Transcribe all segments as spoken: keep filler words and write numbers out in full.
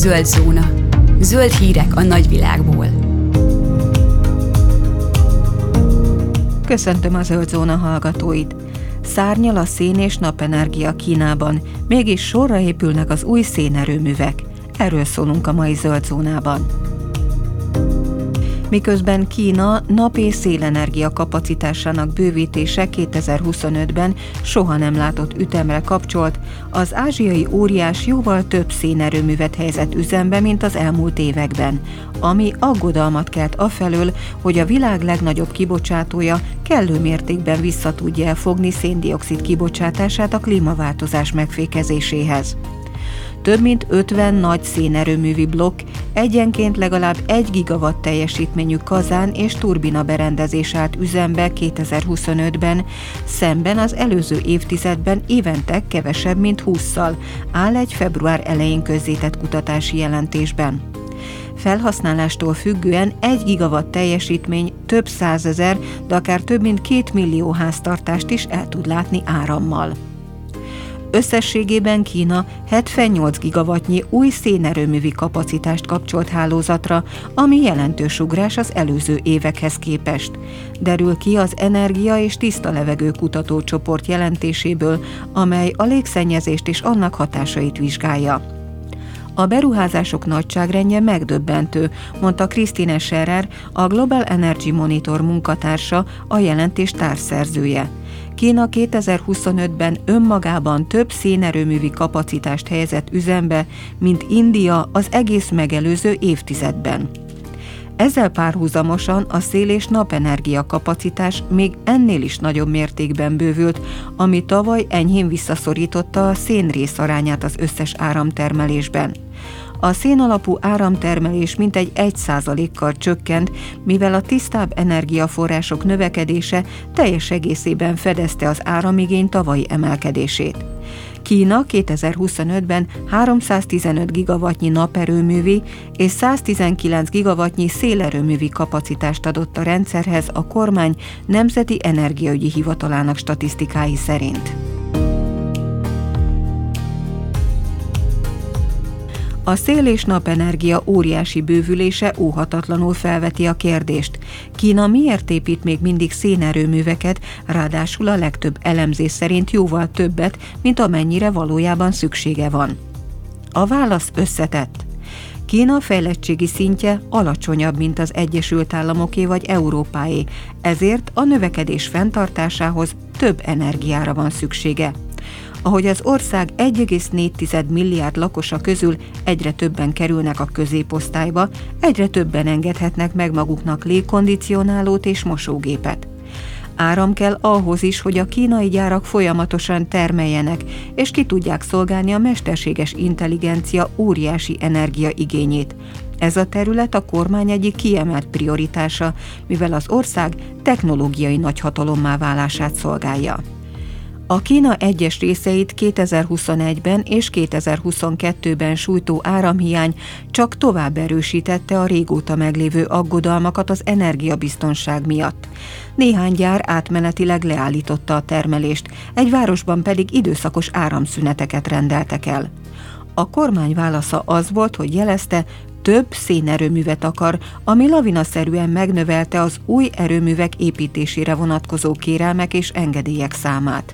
Zöld zóna. Zöld hírek a nagyvilágból. Köszöntöm a Zöld Zóna hallgatóit! Szárnyal a szén és napenergia Kínában, mégis sorra épülnek az új szénerőművek. Erről szólunk a mai Zöld Zónában. Miközben Kína nap- és szélenergia kapacitásának bővítése kétezer-huszonötben soha nem látott ütemre kapcsolt, az ázsiai óriás jóval több szénerőművet helyezett üzembe, mint az elmúlt években, ami aggodalmat kelt afelől, hogy a világ legnagyobb kibocsátója kellő mértékben vissza tudja elfogni szén-dioxid kibocsátását a klímaváltozás megfékezéséhez. Több mint ötven nagy szénerőművi blokk, egyenként legalább egy gigawatt teljesítményű kazán és turbina berendezés állt üzembe kétezer-huszonötben, szemben az előző évtizedben évente kevesebb mint hússzal, áll egy február elején közzétett kutatási jelentésben. Felhasználástól függően egy gigawatt teljesítmény több százezer, de akár több mint két millió háztartást is el tud látni árammal. Összességében Kína hetvennyolc gigawattnyi új szénerőművi kapacitást kapcsolt hálózatra, ami jelentős ugrás az előző évekhez képest. Derül ki az Energia és Tiszta Levegő Kutatócsoport jelentéséből, amely a légszennyezést és annak hatásait vizsgálja. A beruházások nagyságrendje megdöbbentő, mondta Christine Scherer, a Global Energy Monitor munkatársa, a jelentés társszerzője. Kína kétezer-huszonötben önmagában több szénerőművi kapacitást helyezett üzembe, mint India az egész megelőző évtizedben. Ezzel párhuzamosan a szél- és napenergia kapacitás még ennél is nagyobb mértékben bővült, ami tavaly enyhén visszaszorította a szén részarányát az összes áramtermelésben. A szén alapú áramtermelés mintegy egy százalékkal csökkent, mivel a tisztább energiaforrások növekedése teljes egészében fedezte az áramigény tavalyi emelkedését. Kína kétezer-huszonötben háromszáztizenöt gigawattnyi naperőművi és száztizenkilenc gigawattnyi szélerőművi kapacitást adott a rendszerhez a kormány Nemzeti Energiaügyi Hivatalának statisztikái szerint. A szél- és napenergia óriási bővülése óhatatlanul felveti a kérdést. Kína miért épít még mindig szénerőműveket, ráadásul a legtöbb elemzés szerint jóval többet, mint amennyire valójában szüksége van? A válasz összetett. Kína fejlettségi szintje alacsonyabb, mint az Egyesült Államoké vagy Európáé, ezért a növekedés fenntartásához több energiára van szüksége. Ahogy az ország egy egész négy milliárd lakosa közül egyre többen kerülnek a középosztályba, egyre többen engedhetnek meg maguknak légkondicionálót és mosógépet. Áram kell ahhoz is, hogy a kínai gyárak folyamatosan termeljenek, és ki tudják szolgálni a mesterséges intelligencia óriási energiaigényét. Ez a terület a kormány egyik kiemelt prioritása, mivel az ország technológiai nagyhatalommá válását szolgálja. A Kína egyes részeit kétezer-huszonegyben és kétezer-huszonkettőben sújtó áramhiány csak tovább erősítette a régóta meglévő aggodalmakat az energiabiztonság miatt. Néhány gyár átmenetileg leállította a termelést, egy városban pedig időszakos áramszüneteket rendeltek el. A kormány válasza az volt, hogy jelezte, több szénerőművet akar, ami lavinaszerűen megnövelte az új erőművek építésére vonatkozó kérelmek és engedélyek számát.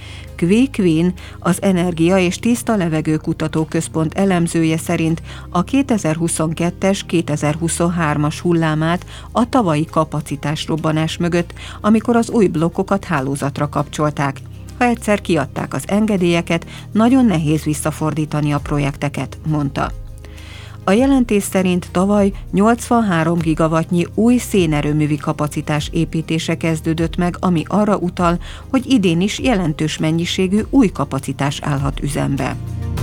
Kvi Quinn, az Energia és Tiszta Levegő Kutatóközpont elemzője szerint a kétezer-huszonkettes kétezer-huszonhármas hullámát a tavalyi kapacitásrobbanás mögött, amikor az új blokkokat hálózatra kapcsolták. Ha egyszer kiadták az engedélyeket, nagyon nehéz visszafordítani a projekteket, mondta. A jelentés szerint tavaly nyolcvanhárom gigawattnyi új szénerőművi kapacitás építése kezdődött meg, ami arra utal, hogy idén is jelentős mennyiségű új kapacitás állhat üzembe.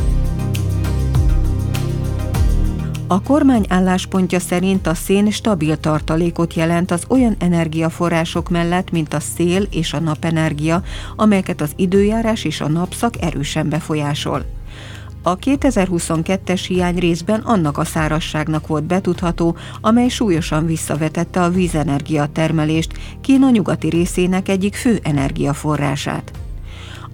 A kormány álláspontja szerint a szén stabil tartalékot jelent az olyan energiaforrások mellett, mint a szél és a napenergia, amelyeket az időjárás és a napszak erősen befolyásol. A kétezer-huszonkettes hiány részben annak a szárazságnak volt betudható, amely súlyosan visszavetette a vízenergia termelést, Kína nyugati részének egyik fő energiaforrását.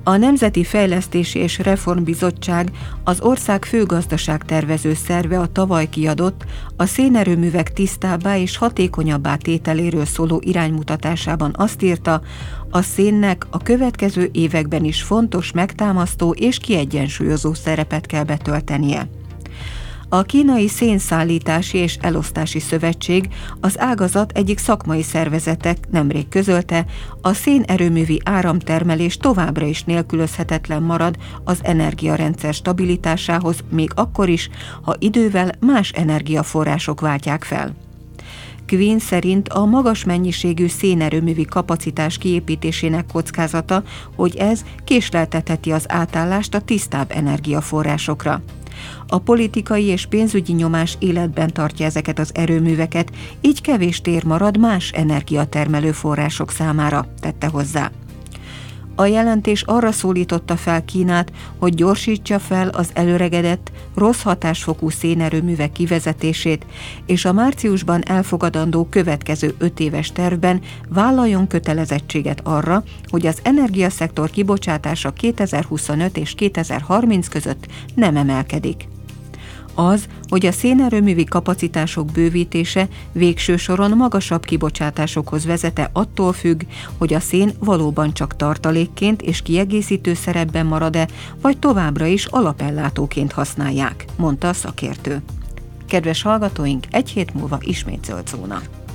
A Nemzeti Fejlesztési és Reformbizottság, az ország fő gazdaságtervező szerve a tavaly kiadott, a szénerőművek tisztábbá és hatékonyabbá tételéről szóló iránymutatásában azt írta, a szénnek a következő években is fontos megtámasztó és kiegyensúlyozó szerepet kell betöltenie. A Kínai Szénszállítási és Elosztási Szövetség, az ágazat egyik szakmai szervezetek nemrég közölte, a szénerőművi áramtermelés továbbra is nélkülözhetetlen marad az energiarendszer stabilitásához, még akkor is, ha idővel más energiaforrások váltják fel. Quinn szerint a magas mennyiségű szénerőművi kapacitás kiépítésének kockázata, hogy ez késleltetheti az átállást a tisztább energiaforrásokra. A politikai és pénzügyi nyomás életben tartja ezeket az erőműveket, így kevés tér marad más energiatermelő források számára, tette hozzá. A jelentés arra szólította fel Kínát, hogy gyorsítsa fel az előregedett, rossz hatásfokú szénerőművek kivezetését, és a márciusban elfogadandó következő öt éves tervben vállaljon kötelezettséget arra, hogy az energiaszektor kibocsátása kétezer-huszonöt és kétezer-harminc között nem emelkedik. Az, hogy a szénerőművi kapacitások bővítése végső soron magasabb kibocsátásokhoz vezete, attól függ, hogy a szén valóban csak tartalékként és kiegészítő szerepben marad-e, vagy továbbra is alapellátóként használják, mondta a szakértő. Kedves hallgatóink, egy hét múlva ismét zöld zóna.